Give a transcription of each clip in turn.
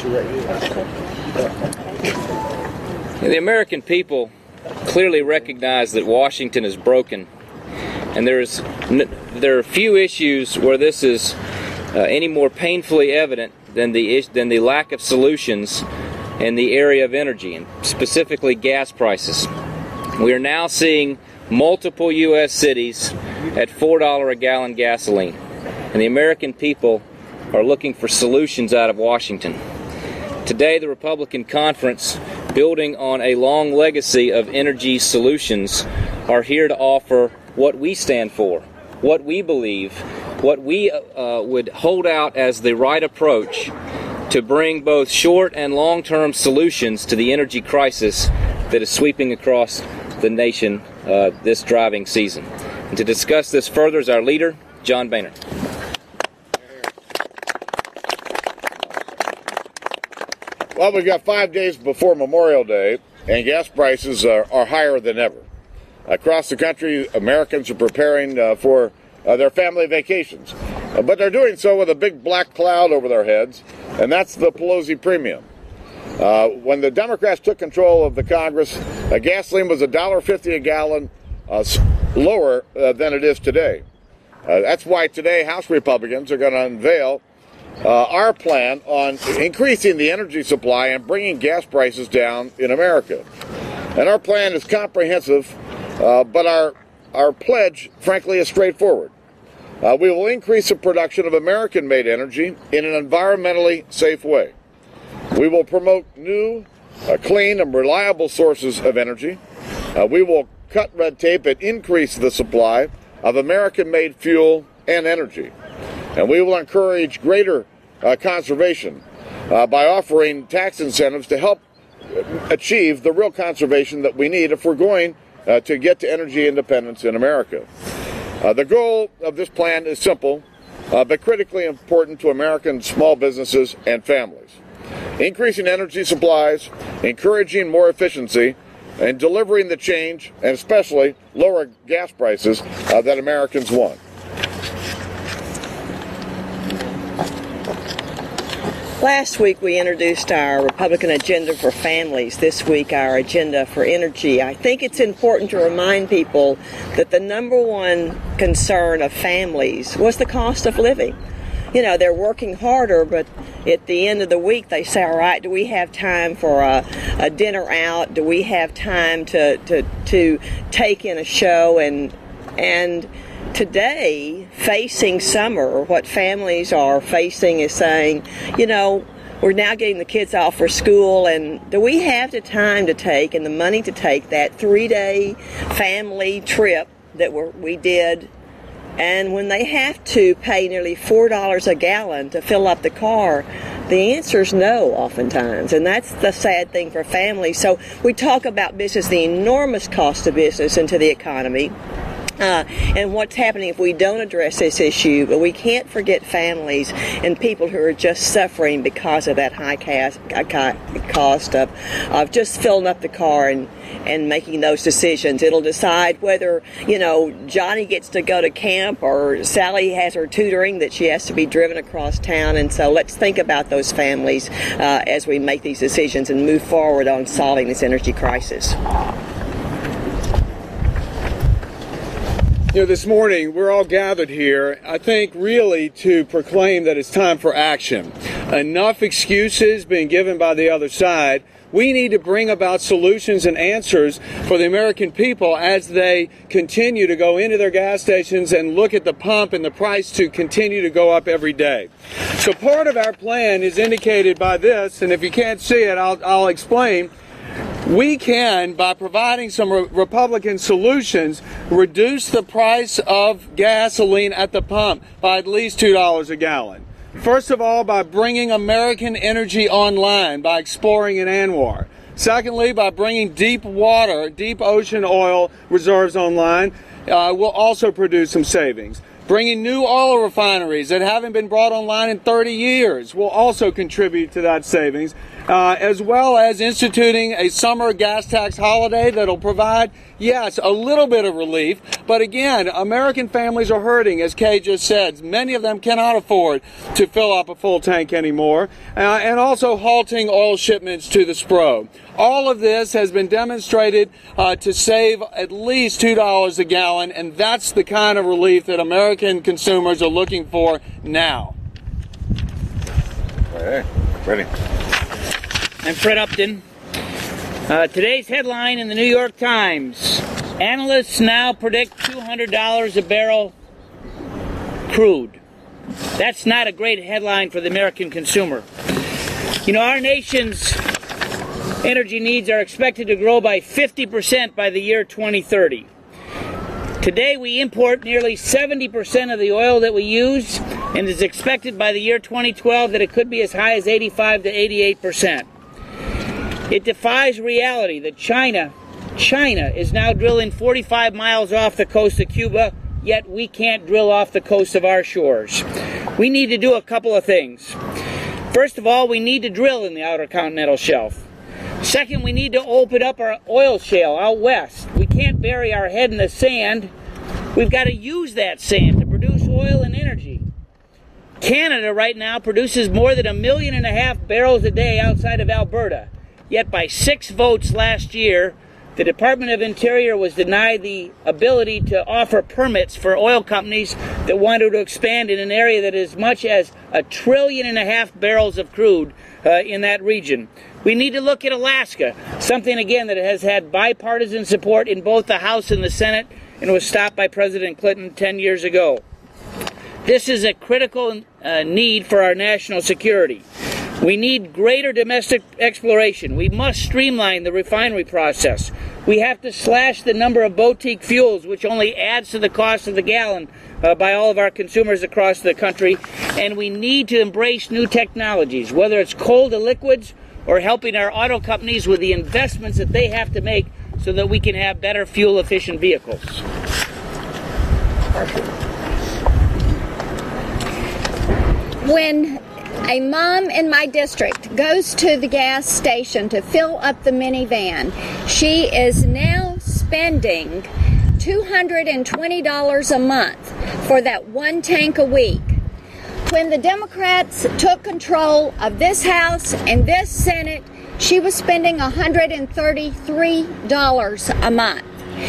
The American people clearly recognize that Washington is broken, and there are few issues where this is any more painfully evident than the lack of solutions in the area of energy, and specifically gas prices. We are now seeing multiple U.S. cities at $4 a gallon gasoline, and the American people are looking for solutions out of Washington. Today, the Republican conference, building on a long legacy of energy solutions, are here to offer what we stand for, what we believe, what we would hold out as the right approach to bring both short and long-term solutions to the energy crisis that is sweeping across the nation this driving season. And to discuss this further is our leader, John Boehner. Well, we've got 5 days before Memorial Day, and gas prices are higher than ever. Across the country, Americans are preparing for their family vacations. But they're doing so with a big black cloud over their heads, and that's the Pelosi premium. When the Democrats took control of the Congress, gasoline was $1.50 a gallon lower than it is today. That's why today House Republicans are going to unveil our plan on increasing the energy supply and bringing gas prices down in America. And our plan is comprehensive, but our pledge, frankly, is straightforward. We will increase the production of American-made energy in an environmentally safe way. We will promote new, clean, and reliable sources of energy. We will cut red tape and increase the supply of American-made fuel and energy. And we will encourage greater conservation by offering tax incentives to help achieve the real conservation that we need if we're going to get to energy independence in America. The goal of this plan is simple, but critically important to American small businesses and families. Increasing energy supplies, encouraging more efficiency, and delivering the change, and especially lower gas prices that Americans want. Last week we introduced our Republican agenda for families. This week our agenda for energy. I think it's important to remind people that the number one concern of families was the cost of living. You know, they're working harder, but at the end of the week they say, all right, do we have time for a dinner out? Do we have time to take in a show? And today, facing summer, what families are facing is saying, you know, we're now getting the kids off for school, and do we have the time to take and the money to take that 3-day family trip that we did? And when they have to pay nearly $4 a gallon to fill up the car, the answer is no oftentimes, and that's the sad thing for families. So we talk about business, the enormous cost of business into the economy, and what's happening if we don't address this issue. But we can't forget families and people who are just suffering because of that high cost of just filling up the car and making those decisions. It'll decide whether, you know, Johnny gets to go to camp or Sally has her tutoring that she has to be driven across town. And so let's think about those families as we make these decisions and move forward on solving this energy crisis. You know, this morning we're all gathered here, I think, really to proclaim that it's time for action. Enough excuses being given by the other side. We need to bring about solutions and answers for the American people as they continue to go into their gas stations and look at the pump and the price to continue to go up every day. So part of our plan is indicated by this, and if you can't see it, I'll explain. We can, by providing some Republican solutions, reduce the price of gasoline at the pump by at least $2 a gallon. First of all, by bringing American energy online, by exploring in ANWR. Secondly, by bringing deep ocean oil reserves online, will also produce some savings. Bringing new oil refineries that haven't been brought online in 30 years will also contribute to that savings, as well as instituting a summer gas tax holiday that'll provide, yes, a little bit of relief. But again, American families are hurting, as Kay just said. Many of them cannot afford to fill up a full tank anymore, and also halting oil shipments to the SPRO. All of this has been demonstrated to save at least $2 a gallon, and that's the kind of relief that American consumers are looking for now. Okay, ready. I'm Fred Upton. Today's headline in the New York Times: analysts now predict $200 a barrel crude. That's not a great headline for the American consumer. You know, our nation's energy needs are expected to grow by 50% by the year 2030. Today we import nearly 70% of the oil that we use, and it's expected by the year 2012 that it could be as high as 85 to 88%. It defies reality that China is now drilling 45 miles off the coast of Cuba, yet we can't drill off the coast of our shores. We need to do a couple of things. First of all, we need to drill in the Outer Continental Shelf. Second, we need to open up our oil shale out west. We can't bury our head in the sand. We've got to use that sand to produce oil and energy. Canada right now produces more than 1.5 million barrels a day outside of Alberta. Yet by 6 votes last year, the Department of Interior was denied the ability to offer permits for oil companies that wanted to expand in an area that is as much as 1.5 trillion barrels of crude in that region. We need to look at Alaska, something again that has had bipartisan support in both the House and the Senate and was stopped by President Clinton 10 years ago. This is a critical need for our national security. We need greater domestic exploration. We must streamline the refinery process. We have to slash the number of boutique fuels, which only adds to the cost of the gallon by all of our consumers across the country. And we need to embrace new technologies, whether it's coal to liquids or helping our auto companies with the investments that they have to make so that we can have better fuel-efficient vehicles. When a mom in my district goes to the gas station to fill up the minivan, she is now spending $220 a month for that one tank a week. When the Democrats took control of this House and this Senate, she was spending $133 a month.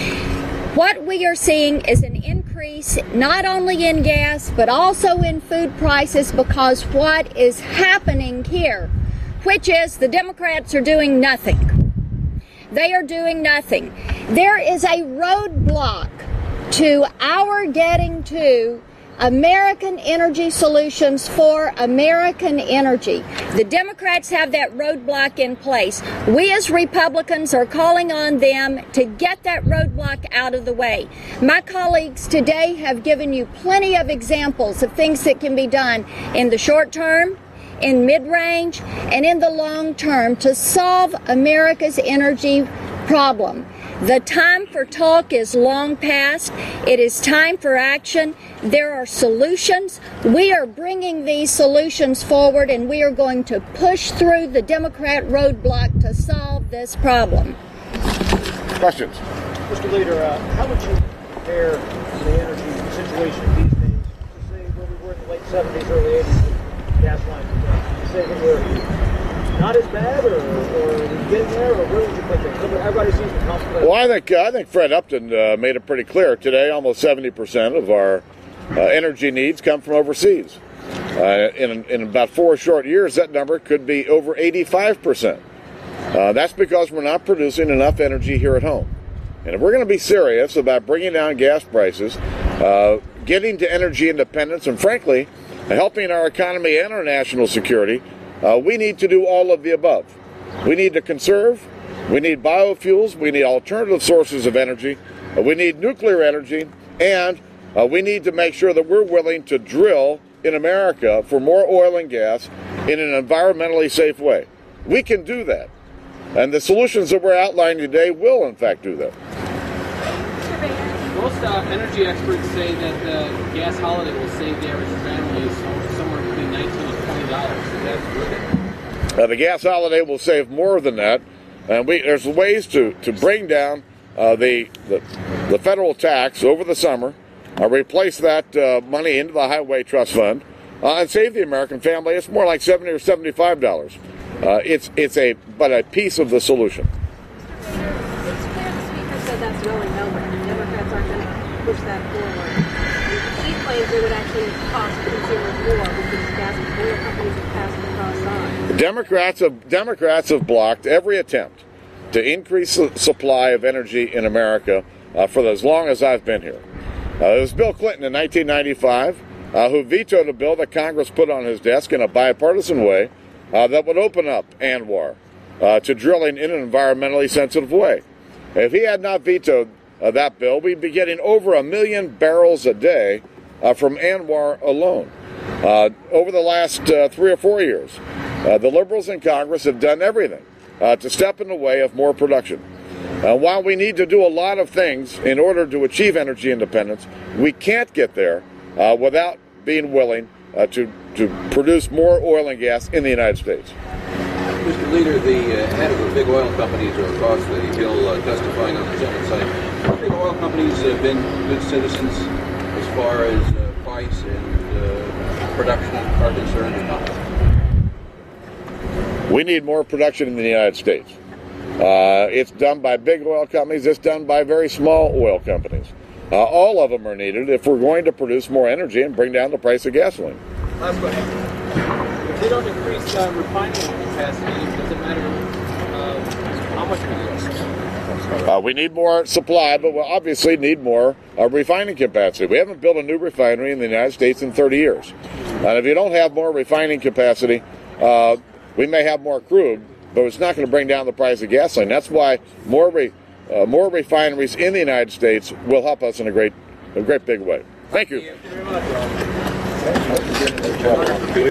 What we are seeing is an increase not only in gas but also in food prices, because what is happening here, which is the Democrats are doing nothing. They are doing nothing. There is a roadblock to our getting to American energy solutions for American energy. The Democrats have that roadblock in place. We as Republicans are calling on them to get that roadblock out of the way. My colleagues today have given you plenty of examples of things that can be done in the short term, in mid-range, and in the long term to solve America's energy problem. The time for talk is long past. It is time for action. There are solutions. We are bringing these solutions forward, and we are going to push through the Democrat roadblock to solve this problem. Questions? Mr. Leader, how would you compare the energy situation these days to say where we were in the late 70s, early 80s with gas lines? To say that we're not as bad, or are we getting there, or where would you put things? Everybody sees the consequences. Well, I think Fred Upton made it pretty clear today. Almost 70% of our energy needs come from overseas. In about 4 short years, that number could be over 85%. That's because we're not producing enough energy here at home. And if we're going to be serious about bringing down gas prices, getting to energy independence, and frankly, helping our economy and our national security, we need to do all of the above. We need to conserve, we need biofuels, we need alternative sources of energy, we need nuclear energy, and we need to make sure that we're willing to drill in America for more oil and gas in an environmentally safe way. We can do that. And the solutions that we're outlining today will, in fact, do that. Mr. Mayor, Most energy experts say that the gas holiday will save the average family somewhere between $19 and $20. Is that true? The gas holiday will save more than that, and there's ways to bring down the federal tax over the summer, replace that money into the Highway Trust Fund, and save the American family. It's more like $70 or $75. It's a piece of the solution. It's clear the Speaker said that's going nowhere. Democrats aren't going to push that forward. He claims it would actually cost consumers more because gas and oil companies have passed the cost on. Democrats have blocked every attempt to increase the supply of energy in America for as long as I've been here. It was Bill Clinton in 1995 who vetoed a bill that Congress put on his desk in a bipartisan way that would open up ANWR to drilling in an environmentally sensitive way. If he had not vetoed that bill, we'd be getting over 1 million barrels a day from ANWR alone. Over the last 3 or 4 years, the liberals in Congress have done everything to step in the way of more production. While we need to do a lot of things in order to achieve energy independence, we can't get there without being willing to produce more oil and gas in the United States. Mr. Leader, the head of the big oil companies are across the hill testifying on the Senate side. The big oil companies have been good citizens as far as price and production are concerned or not? We need more production in the United States. It's done by big oil companies. It's done by very small oil companies. All of them are needed if we're going to produce more energy and bring down the price of gasoline. Last question. If they don't increase refining capacity, does it matter how much we use? We need more supply, but we obviously need more refining capacity. We haven't built a new refinery in the United States in 30 years. And if you don't have more refining capacity, we may have more crude, but it's not going to bring down the price of gasoline. That's why more refineries in the United States will help us in a great big way. Thank you. Thank you very much, Rob.